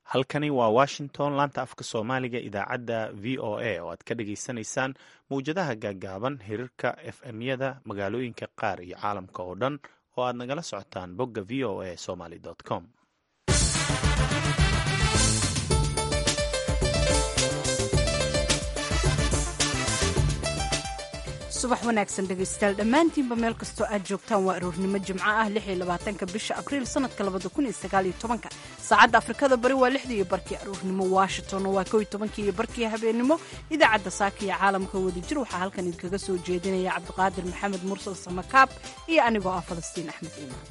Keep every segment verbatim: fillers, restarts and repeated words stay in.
halkani waa washington, laanta afka soomaaliga idaacadda v o a oo aad ka dhageysanaysaan mawjadaha gaagaaban hirarka f m-yada magaalooyinka qaar iyo caalamka oo dhan oo aad nagala socotaan bogga v o a somaly com. subax wanaagsan dhegaystayaal dhammaantiinba meel kastoo aad joogtaan waa aroornimo jimco ah lix iyo labaatanka bisha abriil sanadka labada kun iyo sagaal iyo tobanka saacadda afrikada bari waa lixdii iyo barkii aroornimo washingtonna waa kow iyo tobankii iyo barkii habeenimo idaacadda saaka iyo caalamka wadajir waxaa halkan idinkaga soo jeedinaya cabdiqaadir maxamed mursal samakaab iyo anigoo ah falastiin axmed iimaan.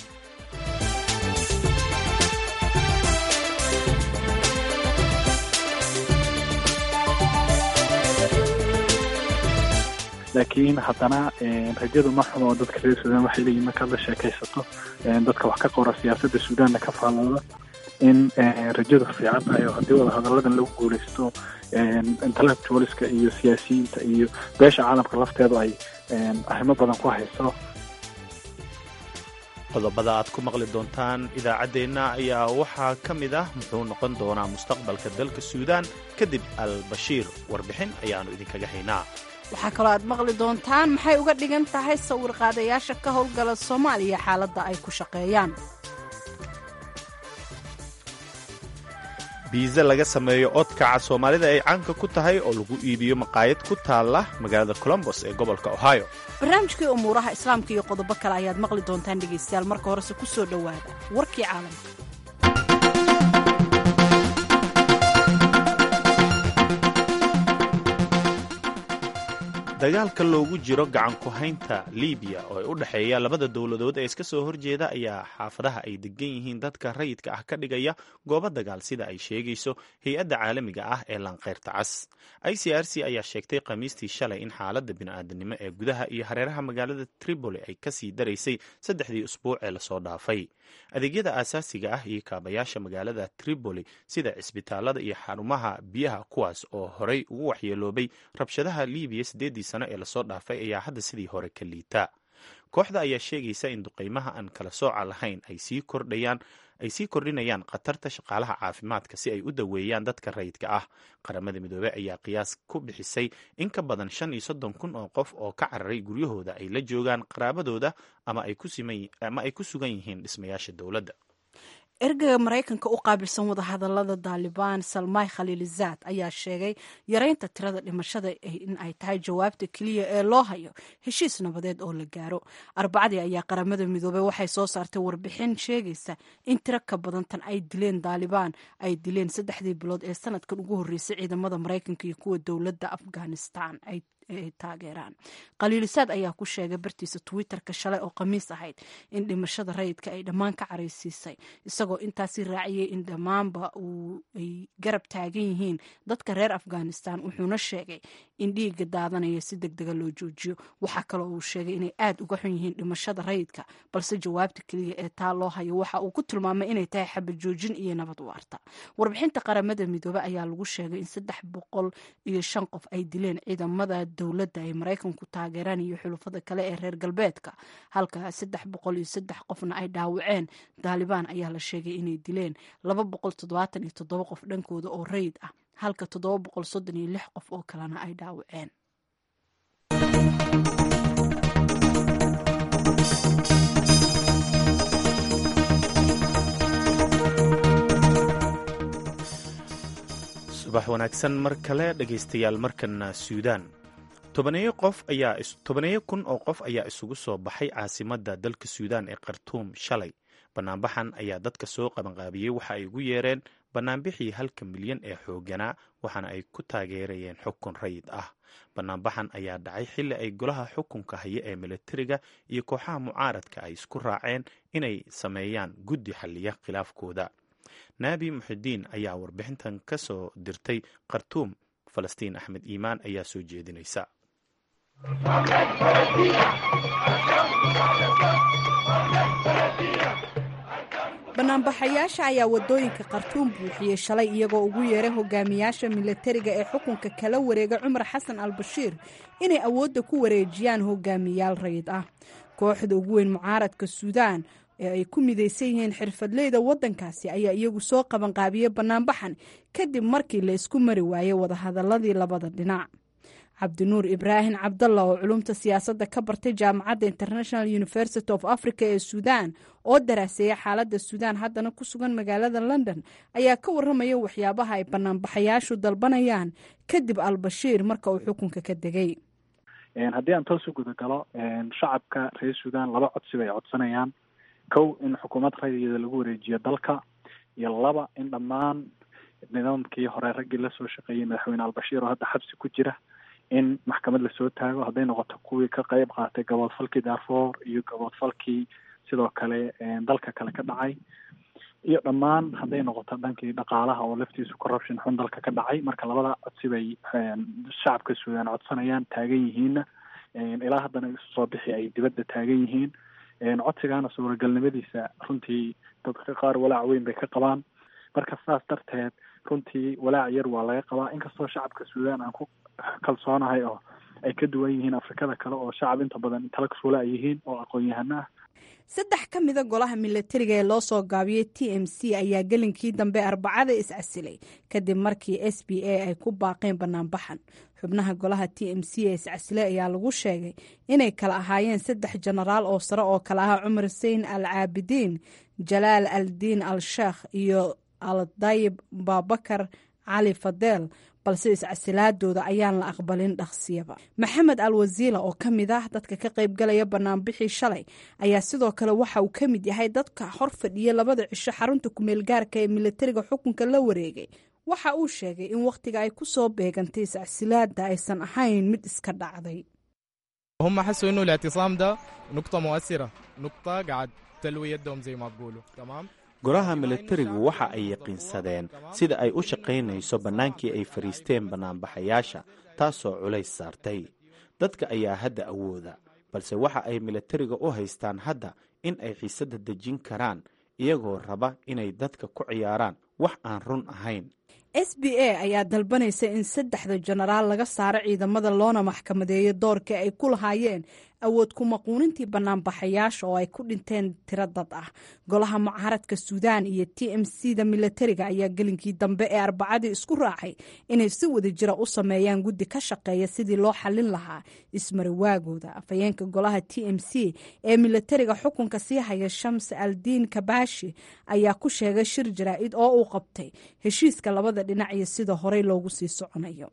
laakiin haddana rajadu ma xumo dadka reer suudaan waxay leeyihin markaad la sheekaysato dadka wax ka qora siyaasadda suudaanna ka faallooda in rajadu fiican tahay oo haddii wada hadalladan lagu guulaysto intellectualiska iyo siyaasiyiinta iyo beesha caalamka lafteedu ay arrimo badan ku hayso. qodobada aad ku maqli doontaan idaacaddeenna ayaa waxaa ka mid ah muxuu noqon doonaa mustaqbalka dalka suudaan kadib al-bashiir. warbixin ayaannu idinkaga haynaa. waxaa kaloo aad maqli doontaan maxay uga dhigan tahay sawir qaadayaasha ka howlgala soomaaliya xaaladda ay ku shaqeeyaan. biiza laga sameeyo oodkaca soomaalida ay caanka ku tahay oo lagu iibiyo maqaayad ku taalla magaalada colombos ee gobolka ohio. barnaamijkii umuuraha islaamka iyo qodobo kale ayaad maqli doontaan dhegaystayaal. marka horese ku soo dhowaada warkii caalamka. dagaalka loogu jiro gacan ku haynta libiya oo ay u dhexeeya labada dowladood ee iska soo horjeeda ayaa xaafadaha ay degan yihiin dadka rayidka ah ka dhigaya goobo dagaal sida ay sheegayso hay-adda caalamiga ah ee lanqeyrta cas. i c r c ayaa sheegtay khamiistii shalay in xaaladda bini'aadanimo ee gudaha iyo hareeraha magaalada tripoli ay kasii daraysay saddexdii usbuuc ee lasoo dhaafay. adeegyada aasaasiga ah iyo kaabayaasha magaalada tripoli sida cisbitaalada iyo xarumaha biyaha kuwaas oo horey ugu waxyeeloobay rabshadaha libiya sideedii sano ee lasoo dhaafay ayaa hadda sidii hore ka liita. kooxda ayaa sheegaysa in duqaymaha aan kala sooca lahayn ay sii kordhayaan ay sii kordhinayaan khatarta shaqaalaha caafimaadka si ay u daweeyaan dadka rayidka ah. qaramada midoobey ayaa qiyaas ku bixisay in ka badan shan iyo soddon kun oo qof oo ka cararay guryahooda ay la joogaan qaraabadooda ama ay ku sugan yihiin dhismayaasha dowladda. ergaga maraykanka u qaabilsan wadahadalada daalibaan salmay khaliilizaad ayaa sheegay yaraynta tirada dhimashada in ay tahay jawaabta keliya ee loo hayo heshiis nabadeed oo la gaaro. arbacadii ayaa qaramada midoobey waxay soo saartay warbixin sheegaysa in tiro ka badan tan ay dileen daalibaan ay dileen saddexdii bilood ee sanadkan ugu horreysay ciidamada maraykanka iyo kuwa dowladda afghanistan ay taageeraan. khaliilisaad ayaa ku sheegay bartiisa twitterka shalay oo khamiis ahayd in dhimashada rayidka ay dhammaan ka caraysiisay, isagoo intaasi raaciyey in dhammaanba ay garab taagan yihiin dadka reer afghanistan. wuxuuna sheegay in dhiigga daadanaya si deg dega loo joojiyo. waxaa kaloo uu sheegay inay aad uga xun yihiin dhimashada rayidka, balse jawaabta keliya ee taa loo hayo waxa uu ku tilmaamay inay tahay xabad joojin iyo nabad waarta. warbixinta qaramada midoobe ayaa lagu sheegay in saddex boqol iyo shan qof ay dileen ciidamada dowladda ay maraykanku taageeraan iyo xulufada kale ee reer galbeedka, halka saddex boqol iyo saddex qofna ay dhaawaceen. daalibaan ayaa la sheegay inay dileen laba boqol toddobaatan iyo toddoba qof dhankooda oo rayid ah, halka toddoba boqol soddon iyo lix qof oo kalena ay dhaawaceen. subax wanaagsan mar kale dhegaystayaal. markana suudaan tobaneeyo qof ayaa tobaneeyo kun oo qof ayaa isugu soo baxay caasimadda dalka suudaan ee khartuum shalay. banaanbaxan ayaa dadka soo qabanqaabiyey waxa ay ugu yeereen banaanbixii halka milyan ee xooganaa, waxaana ay ku taageerayeen xukun rayid ah. banaanbaxan ayaa dhacay xilli ay golaha xukunka haya ee militariga iyo kooxaha mucaaradka ay isku raaceen inay sameeyaan guddi xalliya khilaafkooda. naabi muxidiin ayaa warbixintan ka soo dirtay khartuum. falastiin axmed iimaan ayaa soo jeedinaysa. banaanbaxayaasha ayaa wadooyinka khartuum buuxiyey shalay iyagoo ugu yeeray hogaamiyaasha milatariga ee xukunka kala wareega cumar xasan al-bashiir inay awoodda ku wareejiyaan hogaamiyaal rayid ah. kooxda ugu weyn mucaaradka suudaan ee ay ku midaysan yihiin xirfadleyda waddankaasi ayaa iyagu soo qabanqaabiyey bannaanbaxan kadib markii la isku mari waayey wadahadaladii labada dhinac. cabdinuur ibraahim cabdalla oo culumta siyaasadda ka bartay jaamacadda international university of africa ee suudaan oo daraaseeya xaaladda suudaan haddana ku sugan magaalada london ayaa ka warramaya waxyaabaha ay banaanbaxayaashu dalbanayaan kadib albashiir marka uu xukunka ka degay. haddii aan toos u guda galo shacabka reer suudaan laba codsi bay codsanayaan. kow in xukuumad rayida lagu wareejiyo dalka, iyo laba in dhammaan nidaamkii hore raggii lasoo shaqeeyey madaxweyne albashiir oo hadda xabsi ku jira in maxkamad lasoo taago, hadday noqoto kuwii ka qayb qaatay gaboodfalkii darfour iyo gaboodfalkii sidoo kale dalka kale ka dhacay, iyo dhammaan hadday noqoto dhankii dhaqaalaha oo laftiisu corruption xun dalka ka dhacay. marka labada codsi bay shacabka suudaan codsanayaan, taagan yihiinna ilaa haddana isu soo bixi ay dibadda taagan yihiin. codsigaana suuragalnimadiisa runtii dadka qaar walaac weyn bay ka qabaan. marka saas darteed runtii walaac yar waa laga qabaa, inkastoo shacabka suudaan aan ku kalsoonahay oo ay ka duwan yihiin afrikada kale oo shacab inta badan intellectual ay yihiin oo aqoon-yahano ah. saddex ka mida golaha milatariga ee loo soo gaabiyey t m c ayaa gelinkii dambe arbacada is-casilay kadib markii s b a ay ku baaqeen banaanbaxan. xubnaha golaha t m c ee is-casilay ayaa lagu sheegay inay kala ahaayeen saddex jenaraal oo sare oo kale ah cumar husein al caabidiin, jalaal aldiin al sheekh iyo aldayib babakar cali fadeel, balse iscasilaadooda ayaan la aqbalin dhaqsiyaba. maxamed al wasiila oo ka mid ah dadka ka qayb galaya banaanbixii shalay ayaa sidoo kale waxa uu ka mid yahay dadka hor fadhiya labada cisho xarunta kumeel gaarka ee milatariga xukunka la wareegay. waxa uu sheegay in wakhtiga ay ku soo beegantay iscasilaada aysan ahayn mid iska dhacday. هم حسوا انه الاعتصام ده نقطة مؤثرة، نقطة قاعد تلوي يدهم زي ما تقولوا. تمام. golaha milatarigu waxa ay yaqiinsadeen sida ay u shaqaynayso bannaankii ay fariisteen bannaanbaxayaasha, taasoo culays saartay. dadka ayaa hadda awooda, balse waxa ay milatariga u haystaan hadda in ay xiisadda dejin karaan iyagoo raba inay dadka ku ciyaaraan wax aan run ahayn. s b a ayaa dalbanaysa in saddexda jenaraal laga saaro ciidamada loona maxkamadeeyo doorkii ay ku lahaayeen awood kumaquunintii banaanbaxayaasha oo ay ku dhinteen tiro dad ah. golaha mucaaradka suudaan iyo t m c da milatariga ayaa gelinkii dambe ee arbacadii isku raacay inay si wada jira u sameeyaan guddi ka shaqeeya sidii loo xallin lahaa ismariwaagooda. afhayeenka golaha t m c ee milatariga xukunka sii haya shams aldiin kabashi ayaa ku sheegay shir jaraa'id oo uu qabtay heshiiska labada dhinac iyo sida horey loogu sii soconayo.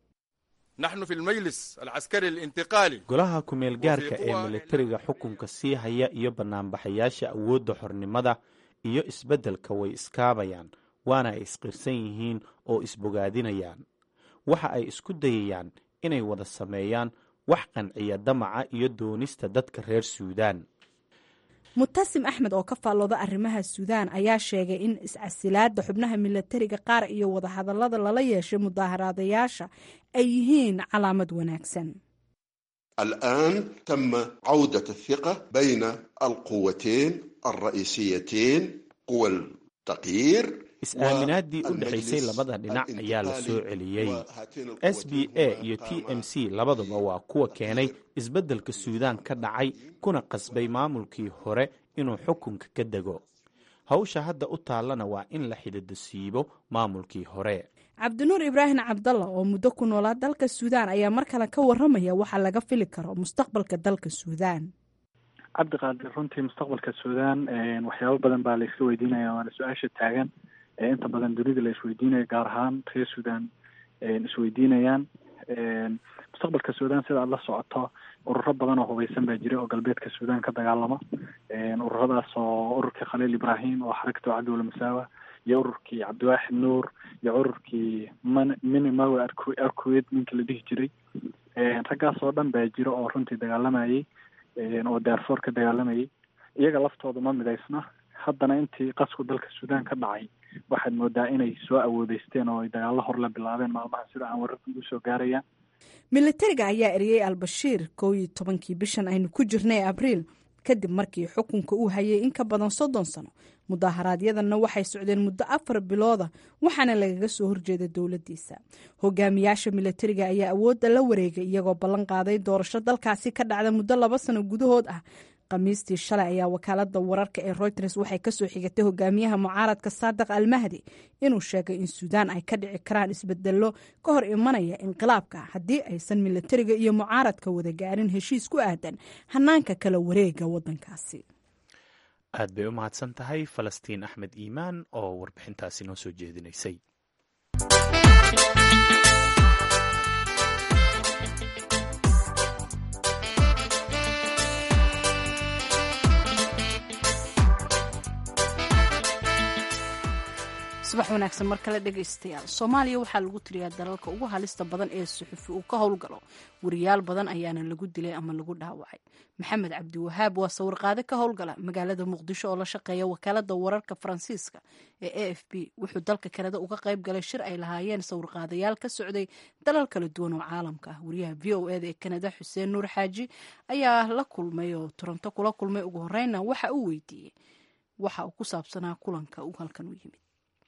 نحن في المجلس العسكري الانتقالي golaha kumeel gaarka ee milatariga xukunka sii haya iyo banaanbaxayaasha awoodda xornimada iyo isbeddelka way iskaabayaan, waana ay isqirsan yihiin oo isbogaadinayaan. waxa ay isku dayayaan inay wada sameeyaan wax qanciya damaca iyo doonista dadka reer suudaan. mutasim axmed oo ka faallooda arrimaha suudaan ayaa sheegay in iscasilaada xubnaha milatariga qaar iyo wadahadalada lala yeeshay mudaaharaadayaasha ay yihiin calaamad wanaagsan. الآن تم عودة الثقة بين القوتين الرئيسيتين قوى التغيير. is-aaminaadii u dhexaysay labada dhinac ayaa la soo celiyey. s b a iyo t m c labaduba waa kuwa keenay isbeddelka suudaan ka dhacay kuna qasbay maamulkii hore inuu xukunka ka dego. hawsha hadda u taallana waa in la xididasiibo maamulkii hore. cabdinuur ibraahim cabdalla oo muddo ku noolaa dalka suudaan ayaa mar kale ka warramaya waxa laga fili karo mustaqbalka dalka suudaan. cabdiqaadir, runtii mustaqbalka suudaan waxyaabo badan baa la iska weydiinaya, waana su-aasha taagan ee inta badan dunida la isweydiinayo, gaar ahaan reer suudaan isweydiinayaan. mustaqbalka suudaan sida aad la socoto ururo badan oo hubeysan baa jira oo galbeedka suudaan ka dagaalama. ururadaas oo ururkii khaliil ibraahim oo xarakatu cadowla masaawa, iyo ururkii cabdiwaaxid nuur, iyo ururkii minimawe arkuweed ninka la dhihi jiray. raggaas oo dhan baa jira oo runtii dagaalamayay oo daarfoor ka dagaalamayay. iyaga laftooda ma midaysna. haddana intii qasku dalka suudaan ka dhacay waxaad moodaa inay soo awoodeysteen oo ay dagaallo hor la bilaabeen maalmaha sida aan wararka ugu soo gaarayaan. milatariga ayaa eriyey albashiir kow iyo tobankii bishan aynu ku jirnay abriil kadib markii xukunka uu hayay in ka badan soddon sano. mudaaharaadyadanna waxay socdeen muddo afar bilooda waxaana lagaga soo horjeeda dowladdiisa. hogaamiyaasha milatariga ayaa awoodda la wareegay iyagoo ballan qaaday doorasho dalkaasi ka dhacda muddo laba sano gudahood ah khamiistii shalay ayaa wakaalada wararka ee reuters waxay kasoo xigatay hogaamiyaha mucaaradka saadiq almahdi inuu sheegay in suudaan ay ka dhici karaan isbedelo ka hor imanaya inqilaabka haddii aysan milatariga iyo mucaaradka wada gaarin heshiis ku aadan hanaanka kala wareega wadankaasi. aad bay u mahadsan tahay falastiin axmed iimaan oo warbixintaasi noo soo jeedinaysay. subax wanaagsan mar kale dhegaystayaal. soomaaliya waxaa lagu tiriyaa dalalka ugu halista badan ee suxufi uu ka howlgalo. wariyaal badan ayaana lagu dilay ama lagu dhaawacay. maxamed cabdiwahaab waa sawirqaade ka howlgala magaalada muqdisho oo la shaqeeya wakaalada wararka faransiiska ee a f b. wuxuu dalka kanada uga qayb galay shir ay lahaayeen sawirqaadayaal ka socday dalal kala duwan oo caalamka ah. wariyaha v o eda ee kanada xuseen nuur xaaji ayaa la kulmay oo toronto kula kulmay. ugu horeyna waxa uu weydiiyey waxa uu ku saabsanaa kulanka uu halkan u yimid.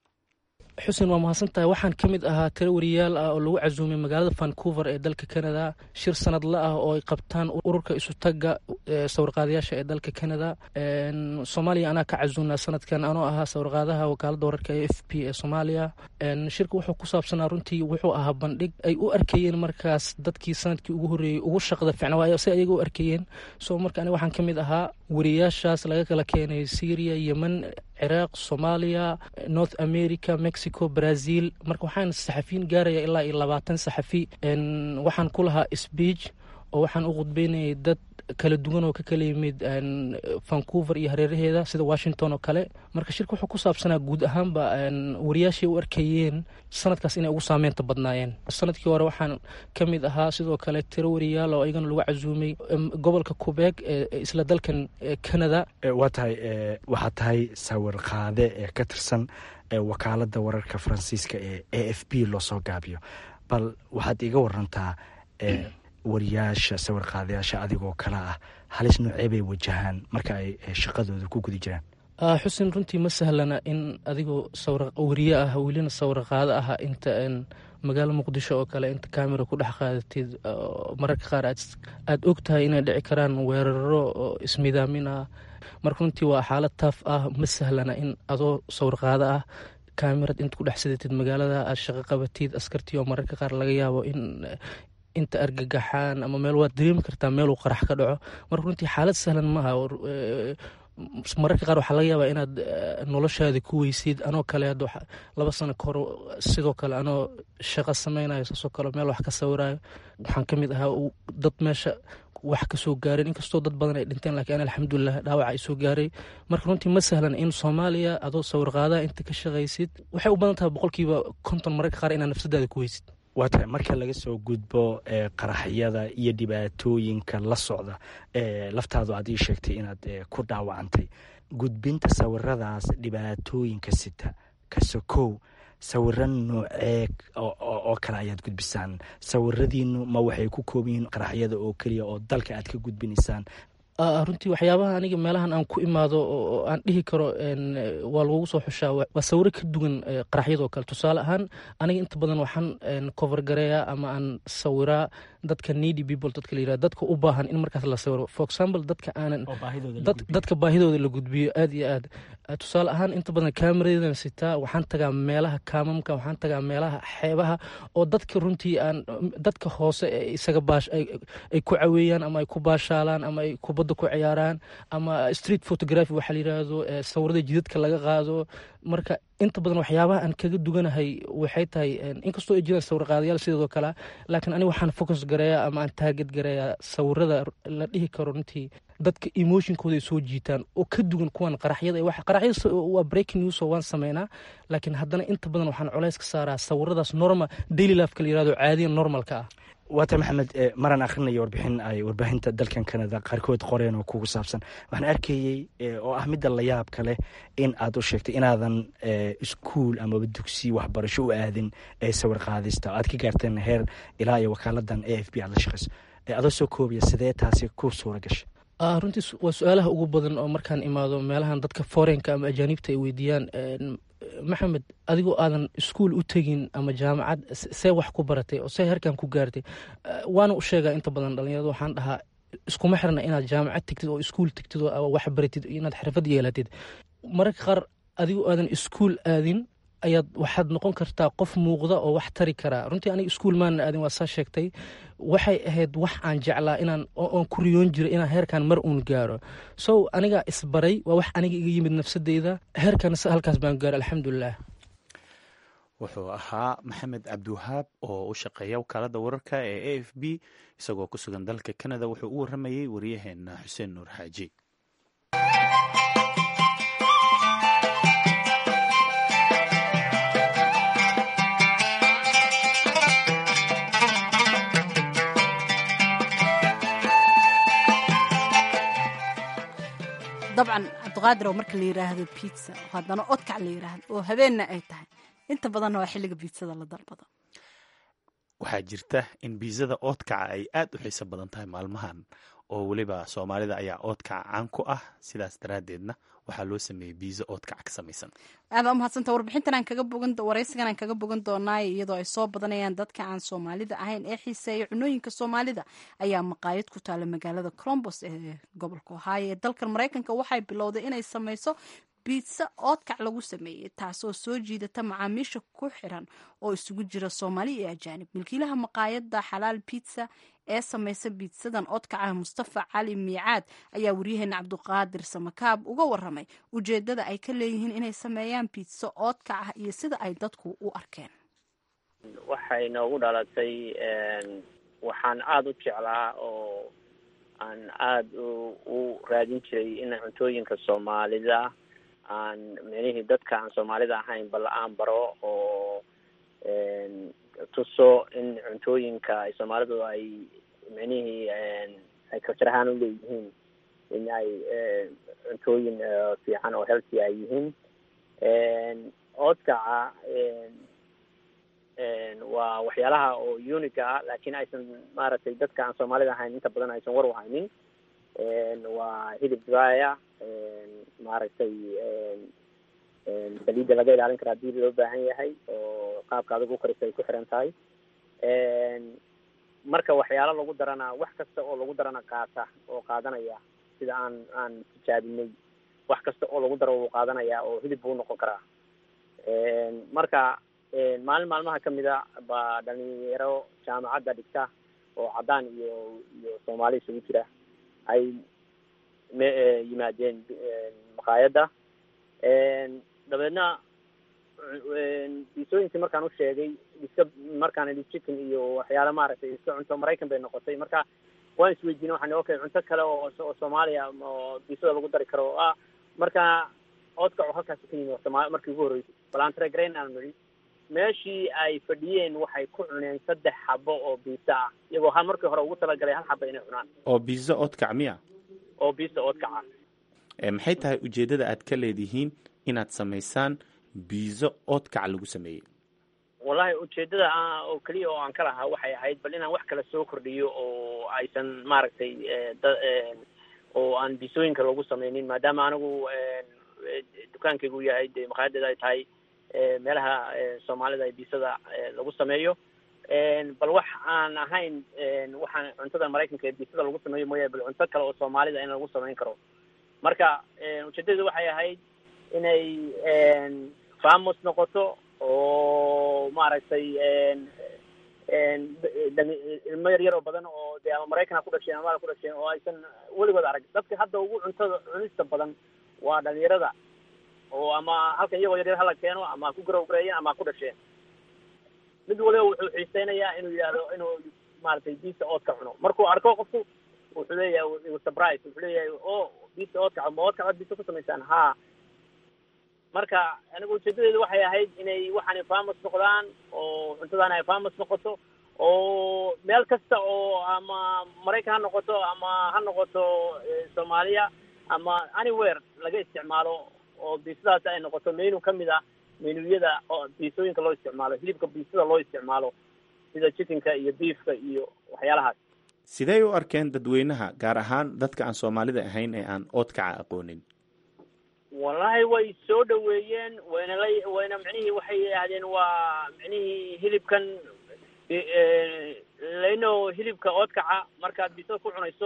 xuseen waa mahadsantahay. waxaan ka mid ahaa tiro wariyaal ah oo lagu casuumay magaalada vancouver ee dalka canada shir sanadle ah oo ay qabtaan ururka isutaga sawirqaadayaasha ee dalka canada. soomaaliya anaa ka casuumnaa sanadkan anoo ahaa sawirqaadaha wakaalada wararka e f p ee soomaaliya. shirka wuxuu ku saabsanaa runtii wuxuu ahaa bandhig ay u arkayeen markaas dadkii sanadkii ugu horreeyey ugu shaqada ficnaa si ayaga u arkayeen. so marka aniga waxaan ka mid ahaa wariyaashaas laga kala keenay syria, yemen, ciraaq, soomaaliya, north america, mexico, brazil. marka waxaan saxafiyin gaaraya ilaa iyo labaatan saxafi. waxaan ku lahaa speech oo waxaan u khudbeynayay dad kala duwan oo ka kala yimid vancouver iyo hareeraheeda sida washington oo kale. marka shirka wuxuu ku saabsanaa guud ahaanba wariyaashii u arkayeen sanadkaas inay ugu saameynta badnaayeen. sanadkii hore waxaan ka mid ahaa sidoo kale tiro wariyaal oo iyagana lagu casuumay gobolka quebec ee isla dalkan canada. waa tahay waxaa tahay sawir qaade ee ka tirsan wakaalada wararka faransiiska ee a f b loo soo gaabiyo. bal waxaad iga warantaa wariyaasha sawir qaadayaasha adigoo kale ah halis noocee bay wajahaan marka ay shaqadooda ku guda jiraan? xuseen runtii ma sahlana in adigoo wariye ah welina sawir qaado ah inta magaalo muqdisho oo kale inta camera ku dhex qaadatid mararka qaar aad og tahay inay dhici karaan weeraro oo ismidaamin ah. marka runtii waa xaalad taaf ah. ma sahlana in adoo sawir qaado ah kamerad inta ku dhex sidatid magaalada aad shaqo qabatid askartii oo mararka qaar laga yaabo in inta argagaxaan ama meel waad dareemi kartaa meeluu qarax ka dhaco. marka runtii xaalad sahlan maaha. mararka qaar waxaa laga yaabaa inaad noloshaada ku weysid. anoo kale hadda laba sano ka hor sidoo kale anoo shaqo sameynayo saasoo kale meel wax ka sawirayo waxaan ka mid ahaa dad meesha wax ka soo gaareen inkastoo dad badan ay dhinteen laakiin alxamdulilah dhaawac ay soo gaaray. marka runtii ma sahlan in soomaaliya adoo sawirqaadaha inta ka shaqaysid waxay u badan tahay boqolkiiba konton mararka qaar inaad nafsadaada ku weysid. waa tahay marka laga soo gudbo qaraxyada iyo dhibaatooyinka la socda laftaadu aad ii sheegtay inaad ku dhaawacantay gudbinta sawiradaas dhibaatooyinka sita ka sokow sawiro noocee oo kale ayaad gudbisaan? sawiradiinu ma waxay ku kooban yihiin qaraxyada oo keliya oo dalka aad ka gudbinaysaan? runtii waxyaabaha aniga meelahan aan ku imaado oo aan dhihi karo waa lagugu soo xushaa waa sawiro ka duwan qaraxyadoo kale. tusaale ahaan aniga inta badan waxaan cover gareeyaa ama aan sawiraa dadka needy people dadka la yirahdo dadka u baahan in markaas la sawiro. for example dadka aanan dadka baahidooda la gudbiyo aad iyo aad. tusaale ahaan inta badan kaameradan sitaa waxaan tagaa meelaha kaamamka waxaan tagaa meelaha xeebaha oo dadka runtii aan dadka hoose isaga baash ay ku caweeyaan ama ay ku baashaalaan ama ay kubadda ku ciyaaraan ama street photography waxaa la yiraahdo sawirada jidadka laga qaado. marka inta badan waxyaabaha aan kaga duganahay waxay tahay inkastoo ay jiraan sawir qaadayaal sidoo kale laakiin aniga waxaan focus gareeyaa ama aan target gareeyaa sawirada la dhihi karo runtii dadka emotionkooda ay soo jiitaan oo ka duwan kuwan qaraxyada. qaraxyada waa breaking news oo waan sameynaa laakiin haddana inta badan waxaan culays ka saaraa sawiradaas normal daily lifeka la yirahdo caadiya normalka ah. waata maxamed maraan akhrinayo warbixin ay warbaahinta dalkan canada qaarkood qoreen oo kugu saabsan waxaan arkayey oo ah midda la yaab kale in aad u sheegtay inaadan iskuul amaba dugsi waxbarasho u aadin ee sawir qaadista aad ka gaarteen heer ilaa iyo wakaaladan a f b aad la shaqayso adoo soo koobiya sidee taasi ku suura gashay? runtii waa su-aalaha ugu badan oo markaan imaado meelahan dadka forenka ama ajaanibta ay weydiiyaan maxamed adigoo aadan iskuul u tegin ama jaamacad see wax ku baratay oo see herkan ku gaartay? waana u sheegaa inta badan dhalinyarada waxaan dhahaa iskuma xirna inaad jaamacad tegtid oo iskuul tegtid oo wax baratid inaad xirfad yeelatid. mararka qaar adigu aadan iskuul aadin ayaad waxaad noqon kartaa qof muuqda oo wax tari karaa. runtii aniga iskuul maana aadin, waa saa sheegtay, waxay ahayd wax aan jeclaa inaan oon ku riyoon jiray inaan heerkan mar uun gaaro. so aniga isbaray, waa wax aniga iga yimid nafsadeyda, heerkan halkaas baan gaaro alxamdulilah. wuxuu ahaa maxamed cabdiwahaab oo u shaqeeya wakaalada wararka ee a f b isagoo ku sugan dalka canada. wuxuu u waramayey waryaheena xuseen nuur xaaji. dabcan cabdiqaadir oo marka la yiraahdo biitsa haddana odkac la yiraahdo oo habeenna ay tahay, inta badanna waa xilliga biitsada la dalbado. waxaa jirta in biizada oodkaca ay aad u xiiso badan tahay maalmahan, oo weliba soomaalida ayaa oodkaca caan ku ah, sidaas daraaddeedna waxaa loo sameeyey biizo oodkaca ka samaysan. aada umahadsanta. warbixintan aan kaga bogan waraysigan aan kaga bogan doonaayo, iyadoo ay soo badanayaan dadka aan soomaalida ahayn ee xiiseeya cunooyinka soomaalida, ayaa maqaayad ku taala magaalada Columbus ee gobolka Ohio ee dalkan Mareykanka waxay bilowday inay samayso biitsa oodkac lagu sameeyey, taasoo soo jiidata macaamiisha ku xiran oo isugu jira Soomaali iyo ajaanib. milkiilaha maqaayadda xalaal biitsa ee samaysa biitsadan oodkaca Mustafa Cali Miicaad ayaa waryaheena Cabdiqaadir Samakaab uga waramay ujeedada ay ka leeyihiin inay sameeyaan biitsa oodkaca iyo sida ay dadku u arkeen. waxay noogu dhalatay waxaan aada u jeclaa oo aan aada u raadin jiray in cuntooyinka Soomaalida aan micnihii dadka aan Soomaalida ahayn bal aan baro oo tuso in cuntooyinka ay Soomaalidu ay micnihii ay culture ahaan u leeyihiin in ay cuntooyin fiican oo healthy ay yihiin. oodkaca waa waxyaalaha oo unique ah, laakiin aysan maaragtay dadka aan Soomaalida ahayn inta badan aysan war u haynin. waa hilib dry maaragtay saliidda laga ilaalin karaa hadii loo baahan yahay, oo qaabka adigu ukarisa ay ku xiran tahay. marka waxyaalo lagu darana wax kasta oo lagu darana qaata oo qaadanaya, sida aan aan tijaabinay, wax kasta oo lagu daro wuu qaadanaya oo hilib buu noqon karaa. marka maalin maalmaha kamid a baa dhalinyaro jaamacadda dhigta oo cadaan iyo iyo Soomaali isugu jira ay yimaadeen maqaayadda. dabeedna biisooyinkii markaan u sheegay iska markaan idhi chicken iyo waxyaala maaragtay iska cunto Maraykan bay noqotay. marka waan isweydiinay, waxaan okay cunto kale oo oo Soomaaliya oo biisada lagu dari karo. ah marka oodkacu halkaas ka yimid Soomaali markii ugu horreysay balantre grain aan niri meeshii ay fadhiyeen waxay ku cuneen saddex xabo oo biisa ah, iyagoo hal markii hore ugu talagalay hal xabo inay cunaan. oo biizo oodkac miya? oo biisa oodkaca. maxay tahay ujeeddada aad ka leedihiin inaad samaysaan biizo oodkac lagu sameeyey? wallahi ujeedada oo kaliya oo aan ka lahaa waxay ahayd bal inaan wax kale soo kordhiyo oo aysan maaragtay oo aan biisooyinka lagu sameynin, maadaama anigu dukaankaygu yahay dee maqaayadeeda ay tahay meelaha Soomaalida ay biisada lagu sameeyo. bal wax aan ahayn waxaan cuntada Maraykanka ee biisada lagu sameeyo mooyaane bal cunto kale oo Soomaalida in lagu sameyn karo. marka ujeedadu waxay ahayd inay famous noqoto oo maaragtay ilmo yar yar oo badan oo dee ama Maraykan ku dhasheen ama ku dhasheen oo aysan weligood arag. dadka hadda ugu cuntada cunista badan waa dhalinyarada, oo ama halkan iyagoo yar yar hala keeno ama ku garowgareeyeen ama ku dhasheen. mid waliba wuxuu xiiseynayaa inuu yidhaahdo inuu maaragtay biisa oodka cuno. markuu arko qofku wuxuu leeyahay surprise, wuxuu leeyahay oo biisa oodkaca ma oodkaca biisa ku samaysaan? haa. marka anigu ujeedadeedu waxay ahayd inay waxaanay famous noqdaan oo cuntadaan ay famous noqoto oo meel kasta oo ama Maraykan ha noqoto ama ha noqoto Soomaaliya ama anywhere laga isticmaalo, oo biisadaas ay noqoto menu kamid ah menuyada oo biisooyinka loo isticmaalo, hilibka biisada loo isticmaalo sida chickenka iyo beefka iyo waxyaalahaas. sidee u arkeen dadweynaha, gaar ahaan dadka aan Soomaalida ahayn ee aan oodkaca aqoonin? wallahi way soo dhaweeyeen, wayna la wayna micnihii waxay yidhaahdeen waa micnihii hilibkan leno hilibka oodkaca markaad biisada ku cunayso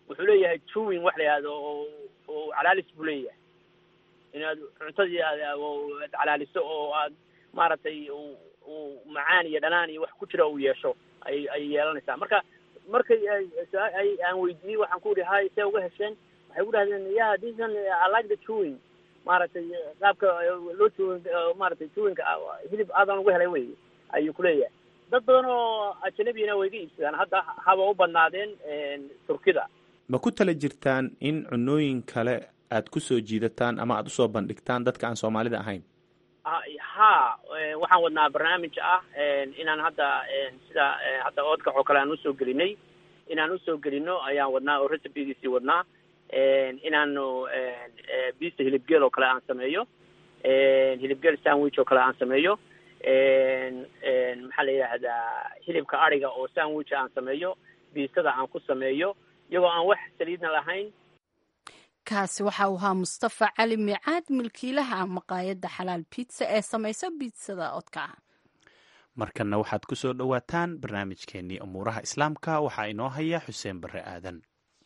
wuxuu leeyahay chewing wax la yihahdo oo oo calaalis buu leeyahay inaad cuntadii aad calaaliso oo aad maaragtay uu macaan iyo dhanaan iyo wax ku jira uu yeesho ay ay yeelanaysaa marka markay ay aan weydiiyey waxaan ku ihi hay see uga hesheen waxay ku dhahdeen yeah this one I like the chewing maaragtay qaabka loo chewing maaragtay chewingka hilib aadan uga helay wey ayuu kuleeyahay dad badan oo ajnabiyana way ga iibsadaan hadda haba u badnaadeen turkida ma ku tala jirtaan in cunooyin kale aad ku soo jiidataan ama aad usoo bandhigtaan dadka aan soomaalida ahayn ha waxaan wadnaa barnaamij ah inaan hadda sida hadda oodkac oo kale aan usoo gelinay inaan usoo gelino ayaan wadnaa oo recipegiisii wadnaa inaanu biista hilibgeel oo kale aan sameeyo hilibgeel sandwich oo kale aan sameeyo maxaa la yidhaahdaa hilibka ariga oo sandwich aan sameeyo biistada aan ku sameeyo iyagoo aan wax saliidna lahayn kaasi waxa uu ahaa mustafa cali micaad milkiilaha maqaayadda xalaal biitsa ee samaysa biitsada oodkaca markanna waxaad ku soo dhowaataan barnaamijkeennii umuuraha islaamka waxaa inoo haya xuseen barre aadan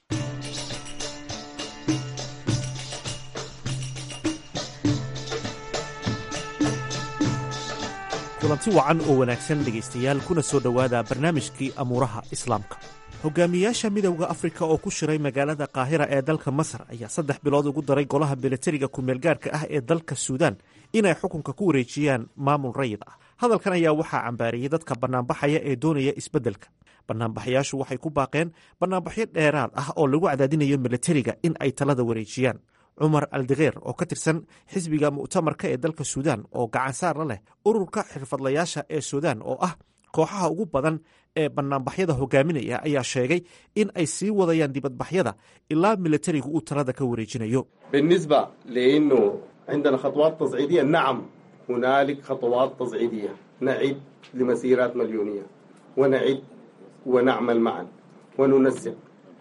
kulanti wacan oo wanaagsan dhegaystayaal kuna soo dhowaada barnaamijkii amuuraha islaamka hogaamiyaasha midowda afrika oo ku shiray magaalada qaahira ee dalka masar ayaa saddex bilood ugu daray golaha milatariga kumeelgaarhka ah ee dalka suudaan inay xukunka ku wareejiyaan maamul rayid ah hadalkan ayaa waxaa cambaariyey dadka bannaanbaxaya ee doonaya isbeddelka bannaanbaxayaashu waxay ku baaqeen bannaanbaxyo dheeraad ah oo lagu cadaadinayo milatariga in ay talada wareejiyaan cumar aldigeer oo ka tirsan xisbiga mu'tamarka ee dalka suudaan oo gacansaar la leh ururka xirfadlayaasha ee suudaan oo ah kooxaha ugu badan ee bannaanbaxyada hogaaminaya ayaa sheegay in ay sii wadayaan dibadbaxyada ilaa milatarigu uu talada ka wareejinayo بالنسبة لأنه عندنا خطوات تصعيدية نعم هنالك خطوات تصعيدية نعد لمسيرات مليونية ونعد ونعمل معا وننسق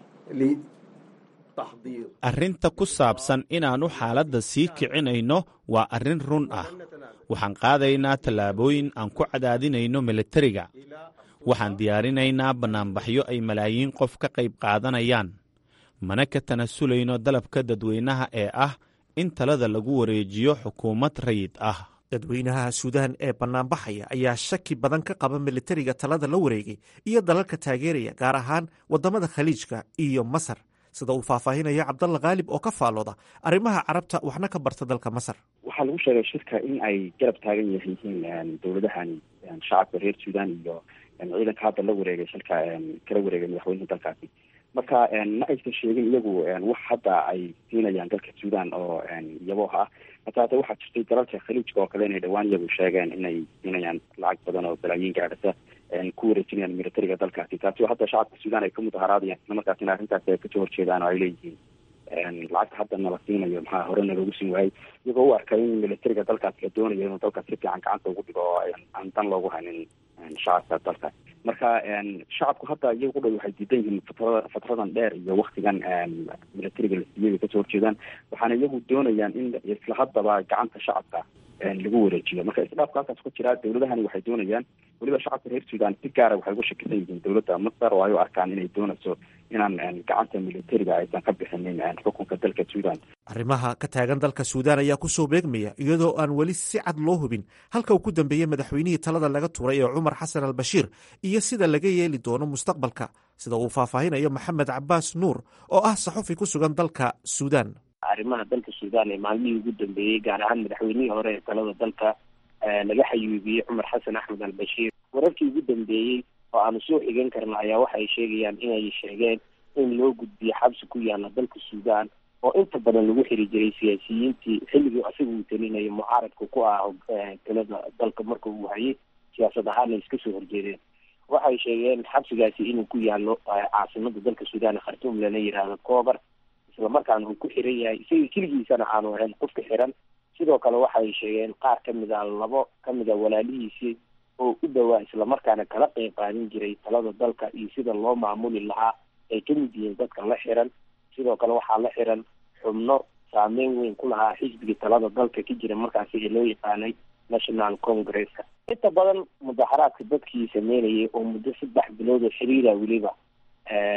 لتحضير arrinta ku saabsan inaannu xaaladda sii kicinayno waa arrin run ah waxaan qaadaynaa tallaabooyin aan ku cadaadinayno milatariga waxaan diyaarinaynaa bannaanbaxyo ay malaayiin qof ka qayb qaadanayaan mana ka tanasulayno dalabka dadweynaha ee ah in talada lagu wareejiyo xukuumad rayid ah dadweynaha suudaan ee bannaanbaxaya ayaa shaki badan ka qaba milatariga talada la wareegay iyo dalalka taageeraya gaar ahaan waddamada khaliijka iyo masar sida uu faahfaahinayo cabdalla khaalib oo ka faallooda arrimaha carabta waxna ka barta dalka masar waxaa lagu sheegay shirka in ay garab taagan yihiin dowladahan shacabka reer suudaan iyo ciidanka hadda la wareegay shilka kala wareegay madaxweynaha dalkaasi marka ma aysan sheegin iyagu wax hadda ay siinayaan dalka suudaan oo iyabooh ah hata hadda waxaa jirtay dalalka khaliijka oo kale inay dhawaan iyagu sheegeen inay siinayaan lacag badan oo balaayiin gaadhasa ku wareejinayaan milatariga dalkaasi taasi oo hadda shacabka suudaan ay ka mudaharaadayaan isla markaasina arrintaas ay kasoo horjeedaan oo ay leeyihiin lacagta hadda nala siinayo maxaa horena loogu siin waayey iyagoo u arkay in milatariga dalkaas la doonayo inuu dalkaas si fiican gacanta ugu dhigo oo aan dan loogu haynin shacabka dalka marka shacabku hadda iyagu ku dhow waxay diidan yihiin fatrada fatradan dheer iyo waktigan milatariga la siiyay ay kasoo horjeedaan waxaana iyagu doonayaan in isla haddaba gacanta shacabka lagu wareejiyo marka isdhaafka halkaas ku jira dowladahani waxay doonayaan weliba shacabka reer suudaan si gaara waxay uga shakisan yihiin dowladda masar oo ay u arkaan inay doonayso inaan gacanta milatariga aysan ka bixinin xukunka dalka suudaan arrimaha ka taagan dalka suudaan ayaa ku soo beegmaya iyadoo aan weli si cad loo hubin halka uu ku dambeeyey madaxweynihii talada laga tuuray ee cumar xasan al bashiir iyo sida laga yeeli doono mustaqbalka sida uu faahfaahinayo maxamed cabaas nuur oo ah saxufi ku sugan dalka suudaan arrimaha dalka suudaan ee maalmihii ugu dambeeyey gaar ahaan madaxweynihii hore ee talada dalka laga xayuubiyey cumar xasan axmed al bashiir wararkii ugu dambeeyey oo aanu soo xigan karna ayaa waxay sheegayaan inay sheegeen in loo gudbiyo xabsi ku yaala dalka suudaan oo inta badan lagu xiri jiray siyaasiyiintii xilligii isaga uu talinayo mucaaradka ku ah talada dalka marka uu hayay siyaasad ahaana iska soo horjeedeen waxay sheegeen xabsigaasi inuu ku yaalo caasimada dalka suudaan khartuum lana yidhaahdo koobar isla markaana uu ku xiran yahay isaga keligiisana aanu ahayn qofka xiran sidoo kale waxay sheegeen qaar kamid a labo kamid a walaalihiisii oo u dhowaa islamarkaana kala qeyb qaadan jiray talada dalka iyo sida loo maamuli lahaa ay kamid yihiin dadka la xiran sidoo kale waxaa la xiran xubno saameyn weyn ku lahaa xisbigii talada dalka ka jira markaasi ee loo yaqaanay national congresska inta badan mudaaharaadka dadkii sameynayay oo muddo saddex bilood oo xiriira weliba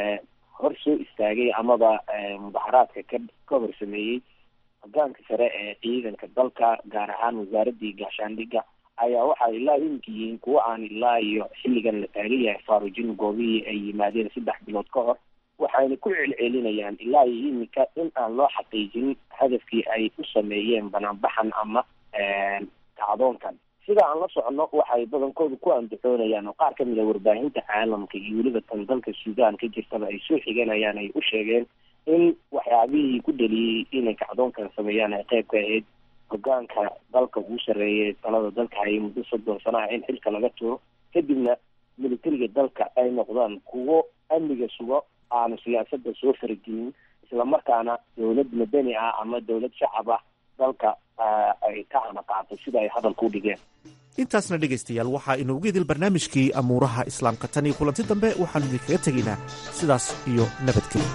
hor soo istaagay amaba mudaharaadka ka ka hor sameeyey hogaanka sare ee ciidanka dalka gaar ahaan wasaaradii gaashaandhigga ayaa waxaa ilaa imika yihiin kuwa aan ilaa iyo xilligan la taagan yahay faarujin goobihii ay yimaadeen saddex bilood ka hor waxayna ku celcelinayaan ilaa iyo imika in aan loo xaqiijin hadafkii ay u sameeyeen banaanbaxan ama kacdoonkan sida aan la socono waxay badankooda ku andacoonayaan oo qaar kamid a warbaahinta caalamka iyo weliba tan dalka suudaan ka jirtaba ay soo xiganayaan ay u sheegeen in waxyaabihii ku dhaliyey inay kacdoonkan sameeyaan ay qayb ka ahayd hogaanka dalka ugu sarreeyay talada dalka hayay muddo soddon sano ah in xilka laga tuuro kadibna militariga dalka ay noqdaan kuwo amniga sugo aanu siyaasada soo faragelin islamarkaana dawlad madani ah ama dawlad shacab ah dalka ay ka hana qaatay sida ay hadalka u dhigeen. intaasna dhegaystayaal waxaa inoogu idil barnaamijkii amuuraha islaamka tan iyo kulanti dambe waxaanu idinkaga tegaynaa sidaas iyo nabadgelyo.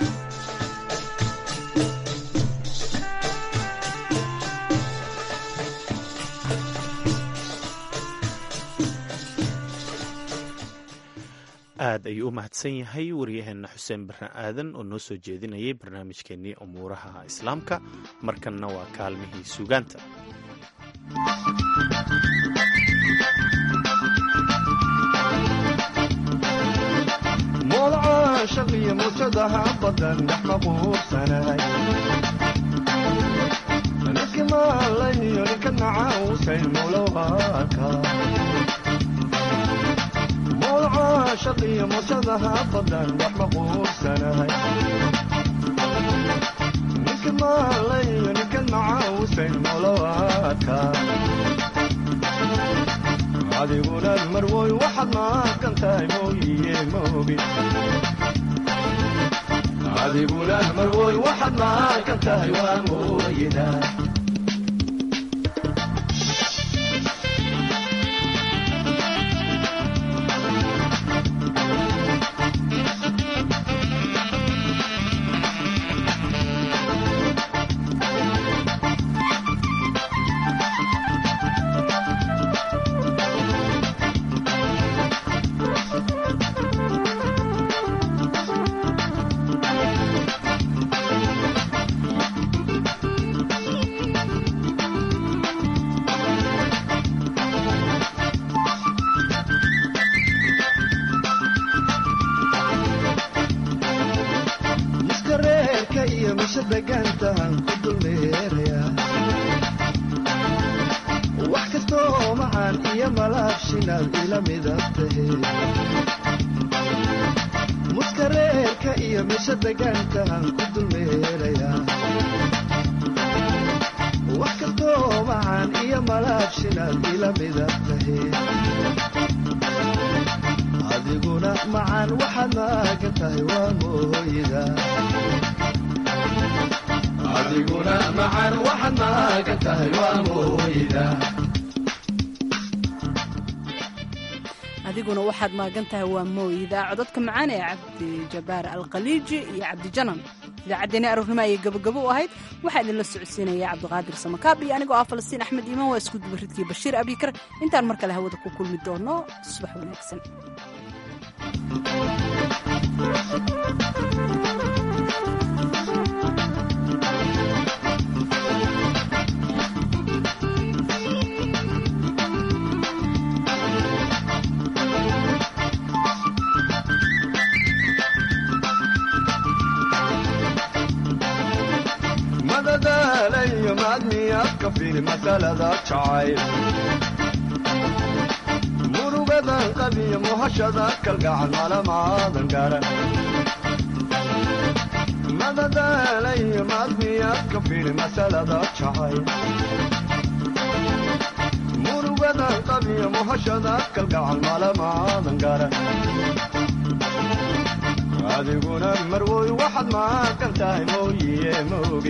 aad ayuu u mahadsan yahay waryaheena xuseen barre aadan oo noo soo jeedinayay barnaamijkeennii umuuraha islaamka. markanna waa kaalmihii suugaanta. moolcaashaqiyo murtadaha badan dhex maquursanay ninki maalayo ninka nacausay mulowaka moolcaashaqiyo murtadaha badan dhex maquursanay ninki maalayo ninka nacausay mulowaka adiguna marwoy waxaad maaqan tahay mooyiye moogi adiguna marwoy waxaad maaqan tahay waa mooyida muskareerka iyo misha degaankaan ku dulmeeraya wax kastoo macaan iyo malaabshinaad ila midab tahe adiguna macaan waxaad maagan tahay waa mooyida adiguna macaan waxaad maagan tahay waa mooyida adiguna waxaad maagan tahay waa mooyida codadka macaan ee cabdi jabbaar alkhaliiji iyo cabdi janan. idaacaddeenii aroornimo ayay gabagabo u ahayd waxaa idinla socodsiinaya cabdiqaadir samakaab iyo anigoo ah falastiin axmed iimaan waa isku dubaridkii bashiir abikar intaan mar kale hawada ku kulmi doono subax wanaagsan. masalada jacayl murugadan qabiyo muhashada kalgacal malamaadan garan madadaalayo maadmiyaad ka firi masalada jacayl murugadan qabiyo muhashada kalgacal malamaadan garan adiguna marwoy waxaad maaqan tahay mooyiye moogi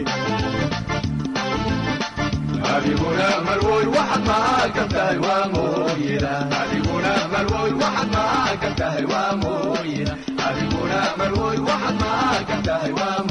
adiguna marwoy waxaad maaqan tahay waa mooyida adiguna marwoy waxaad maaqan tahay waa mooyida adiguna marwoy waxaad maaqan tahay waa